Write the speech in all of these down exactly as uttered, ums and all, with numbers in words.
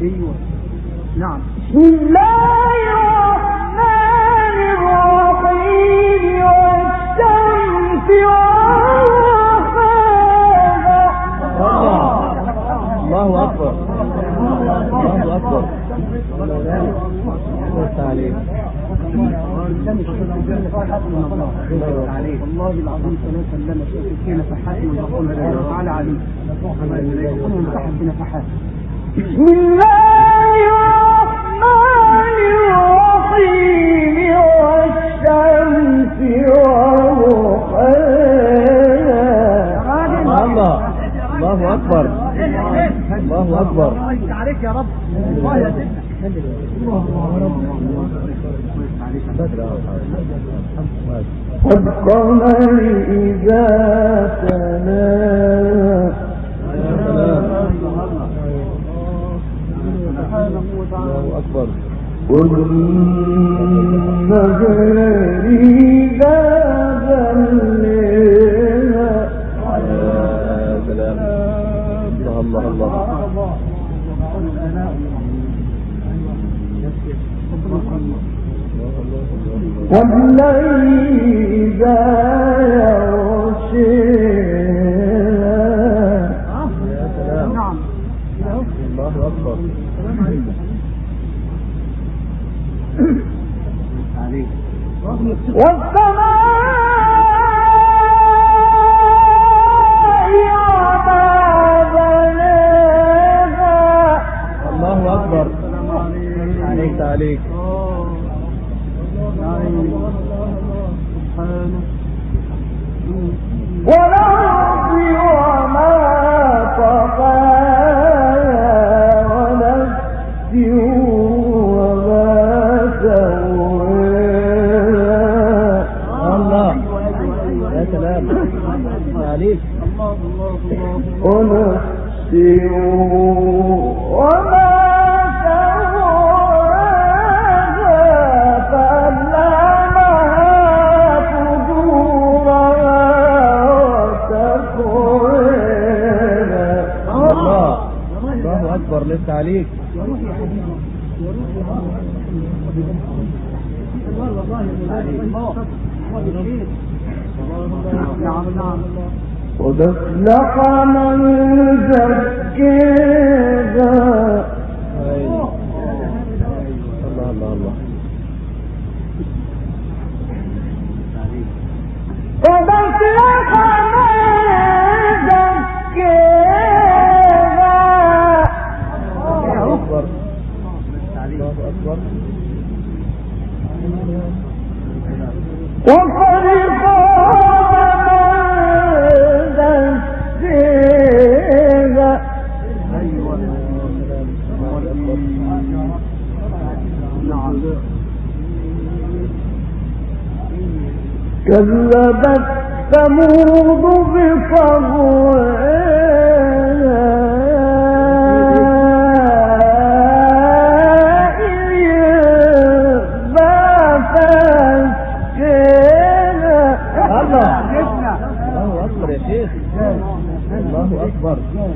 ايوه نعم. بسم الله الرحمن الرحيم والشمس وضحاها. الله اكبر الله اكبر. والله العظيم ثلاثا لما شئت في نفحات ويقول تعالى عليه يكون نفحت بنفحات. بسم الله الرحمن الرحيم والشمس وضحاها. الله الله اكبر الله اكبر. الله عليك يا رب. الله يا سيدنا. والقمر إذا تلاها. الله أكبر. والنهر إذا جلاها. يا سلام. الله الله الله. والليل إذا يغشاها. يا سلام. نعم. الله أكبر. والسماء وما بناها. الله أكبر. عليك عليك. والأرض وما طحاها ونفس وما سواها. الله يا سلام عليك. ونفس وما أكبر. لسه عليك. قد أفلح من زكاها. الله الله الله. قد أفلح من زكاها. الله أكبر الله أكبر. وقد خاب من دساها. كذبت ثمود بطغواها. الله أكبر.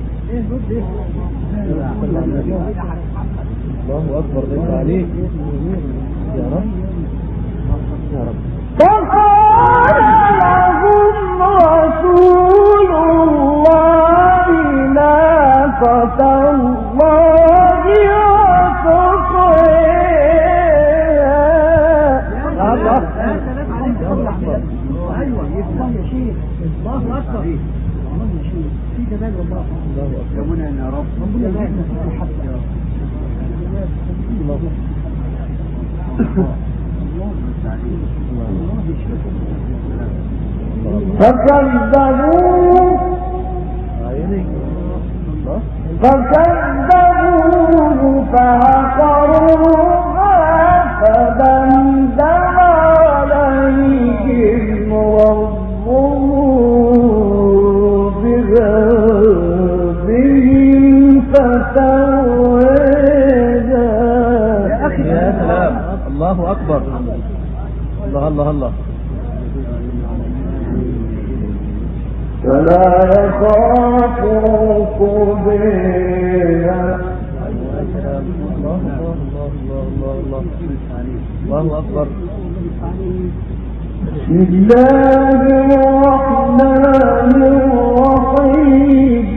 الله أكبر. ليس عليك يا رب يا رب. فقال لهم رسول الله ناقة الله وسقياها. الله ايوه الله يا شيخ. الله اكبر. الله يا شيخ في جمال والله. الله أكبر. يا منى يا رب. ربنا يبارك في الحق يا رب. فكذبوه فكذبوه فعقروها فدمدم عليهم ربهم بذنبهم فسواها. يا سلام. الله أكبر. الله الله الله. فلا يخاف عقباها. الله الله الله الله الله الله أكبر. بسم الله الرحمن الرحيم.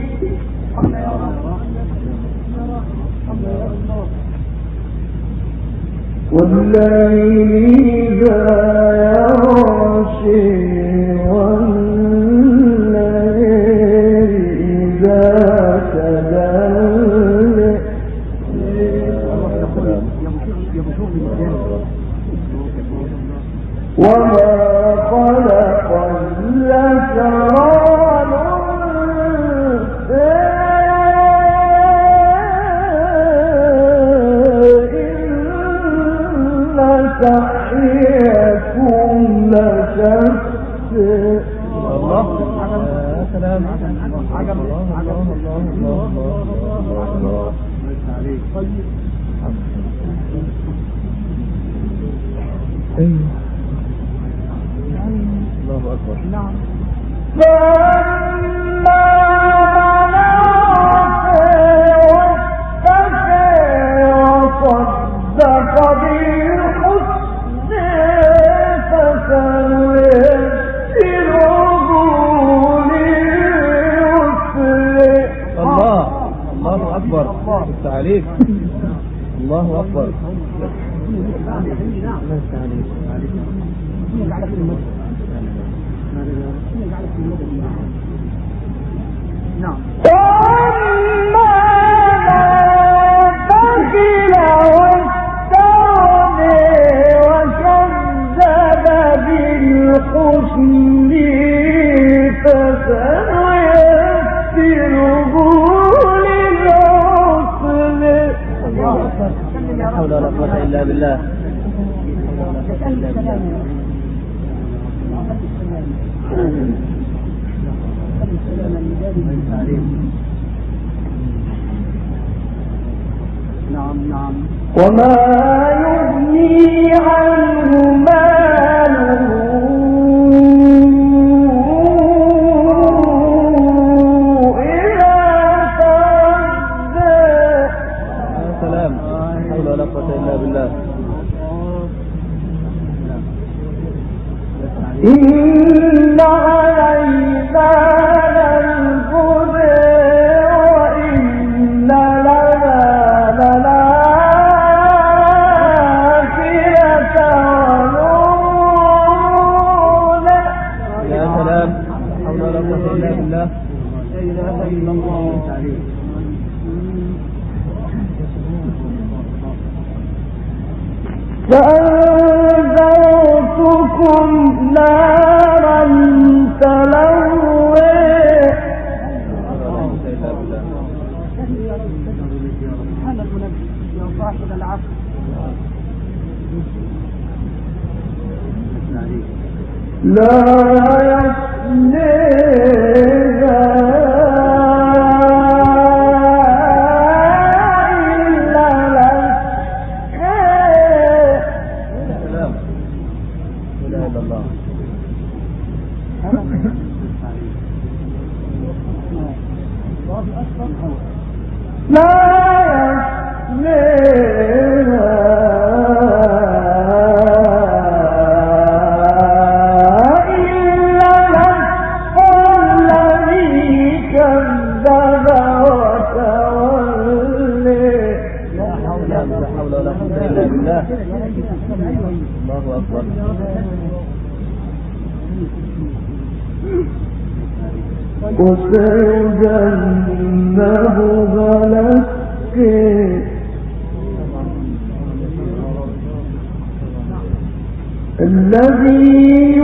والليل إذا يغشي والليل إذا تجلى وما خلق الذكر سعيكم لشتى. الله يا سلام. عجب الله الله الله الله. الله أكبر. نعم. فلما وصدق بالحسن فسنيسره لليسر. الله الله أكبر. عليك. الله أكبر. نعم. فأما بخل واستغنى وكذب بالحسن فسنيسره للعسر. لا حول ولا قوة إلا بالله. نعم نعم. وما يغني عنه ماله إذا تردى. يا سلام. لا حول ولا قوة إلا بالله. إن علينا للهدى وإن لنا للآخرة ولولا. يا سلام. لا حول ولا قوة إلا بالله. لا إله إلا الله. فأنذرتكم نارا تلوى. سبحان المنبه يا صاحب العصر. لا يصليها إلا الأشقى. سلام. لا إله إلا الله. لا يصليها إلا الأشقى الذي كذب وتولى. لا حول ولا قوة إلا بالله. الله أكبر. وسيجنبها الأتقى الذي